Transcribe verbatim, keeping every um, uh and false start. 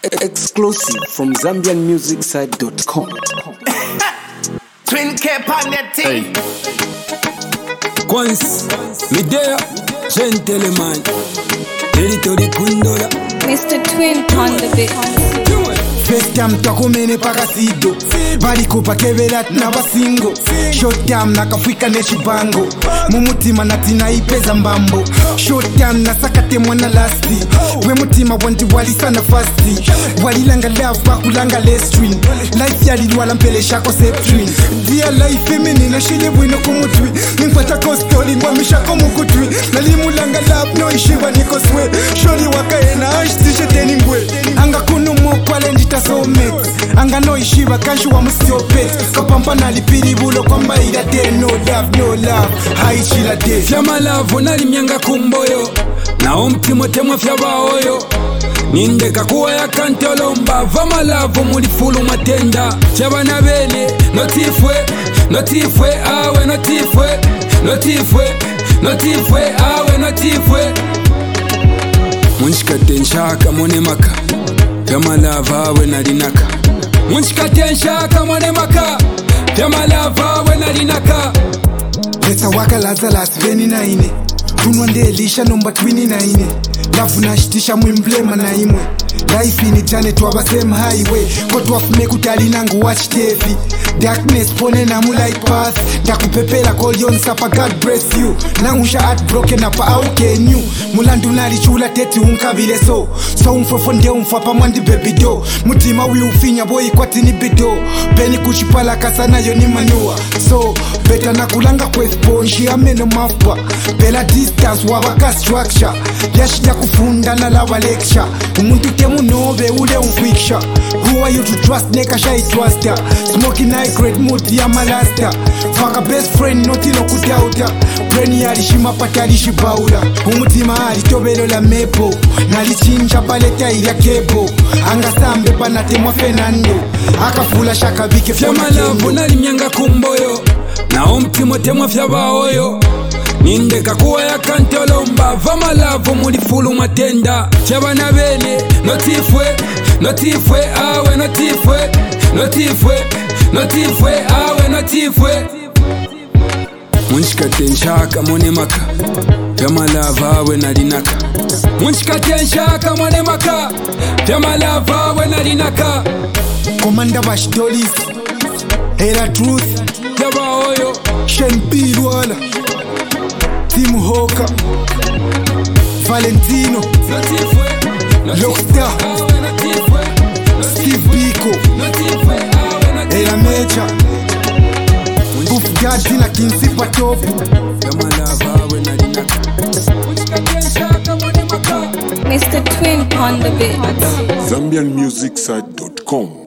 Exclusive from Zambian Music Site dot com. Twin cap on that thing. Once, me there, gentleman. Territory Kundola. Mister Twin on the beat. First time takumene pakasido Bariko pakeverat na basingo Short time nakafwika neshibango Mumutima natina ipeza mbambo Short time nasakate mwana lasti We mutima wanti wali sana fasti Walilanga love pakulanga lestrin Life yalilwala mpele shako septrin Dear life femini na shile wino kumutwi Ningpata kostoli ngwa mishako mukutwi Nalimulanga love no ishiva niko swe Sholi wakaena ashtishe teni ngwe Anga kunu mokwale njita soulmate Anga no ishiva kanshu wa mustopet Kapampa nalipiri bulo kwamba ila de No love, no love, haichila de Fyama love nalimyanga kumboyo Na omtimo temwa fyabaoyo Nindeka kuwa ya kantolomba Vama love mulifulu matenda Fyabana bene, notifwe Notifwe, awe notifwe Notifwe, notifwe, awe notifwe Munchikate nshaka mone maka Fyama love awe nalinaka Munchikate nshaka mone maka Fyama love awe nalinaka Letsa waka laza las veni na ine Tunwande elisha nomba twini na ine Lafu nashitisha mwimblema na imwe Life ini jane tuwaba same highway Kotu wafume kutali nangu watch T V Darkness pone na moonlight pass Dakupepela call yon sapa God bless you Nangusha heart broken apa how can you Mulandu nari chula teti unkabile so So umfofonde umfapa mwandi baby do Mutima wi ufinya boy kwa tini bido Peni kuchipala kasana yoni manua So beta nakulanga kwe sponge ameno mafwa Bela distance wabaka structure Yashida kufunda na lava lecture Umuntu temu nobe ule umfiksha Who are you to trust neka shai truster Smoking high grade mood ya malasta Faka best friend noti no kudauta Brain ya lishima pata lishibaula Umutima ali tobelo la mepo Nalichinja paleta ila kebo Anga sambe panatemwa Fernando Akafula shaka bike Fyama love nalimyanga kumboyo Na omtimo temwa fyabaoyo Nindeka kuwa ya kantolomba Vama love mulifulu matenda Fyabana bene, notifwe Notifwe, awe notifwe Notifwe, notifwe, awe notifwe Munchikate nshaka mone maka Fyama love awe nalinaka Munchikate nshaka mone maka Fyama love awe nalinaka Komanda Bashdolis Era Truth Fyabaoyo Shen Pilwala Tim Hoka Valentino Notifwe, Lockstar awe notifwe Steve Biko Era Mecha Buff Gadi na Kinsipa Topu Fyama love awe nalinaka Munchikate nshaka mone maka Mister Twin on the beat. Zambian Music Site dot com.